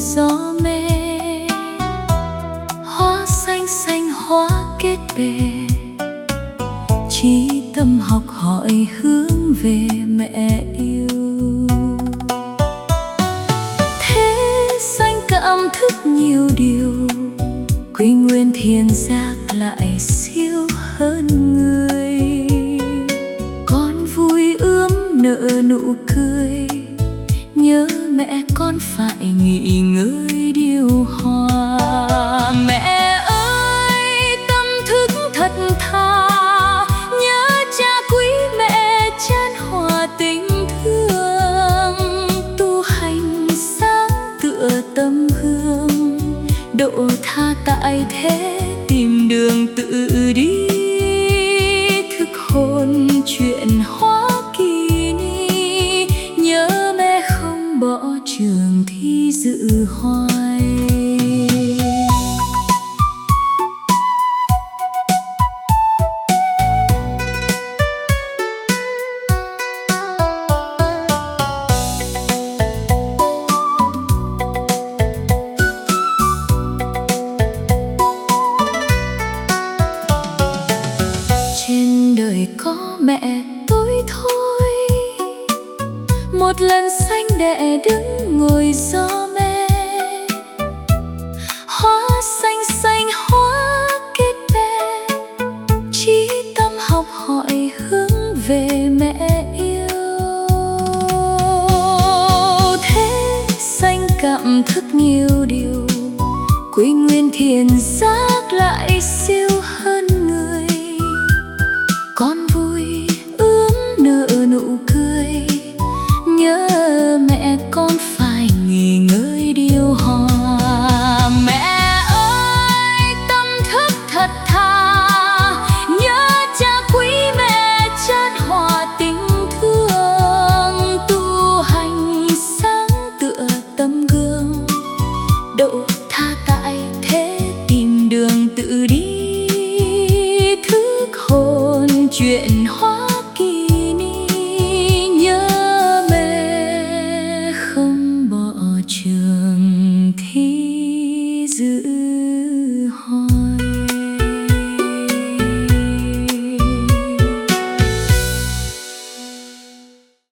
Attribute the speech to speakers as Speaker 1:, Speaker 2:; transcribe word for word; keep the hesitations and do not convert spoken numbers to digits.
Speaker 1: gió mê, hoa xanh xanh hoa kết bè, chí tâm học hỏi hướng về mẹ yêu. Thế xanh cảm thức nhiều điều, quy nguyên thiền giác lại siêu hơn người. Con vui ươm nở nụ cười, nhớ mẹ con phải nghỉ ngơi điều hòa. Mẹ ơi tâm thức thật thà, nhớ cha quý mẹ chan hòa tình thương. Tu hành sáng tựa tấm gương, độ tha tại thế tìm đường tự đi. Thức hồn chuyện hóa kỳ ni, nhớ mẹ không bỏ trường thi dự hoài. Trên đời có mẹ tôi thôi, một lần xanh đẻ đứng ngồi gió mê. Hoa xanh xanh hoa kết bè, chí tâm học hỏi hướng về mẹ yêu. Thế xanh cảm thức nhiều điều, quy nguyên thiền giác lại siêu hơn người. Con vui ướm nở nụ cười, nhớ mẹ con phải nghỉ ngơi điều hòa. Mẹ ơi tâm thức thật thà, nhớ cha quý mẹ chan hòa tình thương. Tu hành sáng tựa tấm gương, độ tha tại thế tìm đường tự đi. Thức hồn chuyện hóa kỳ ni, nhớ mẹ không bỏ trường thi dự hoài.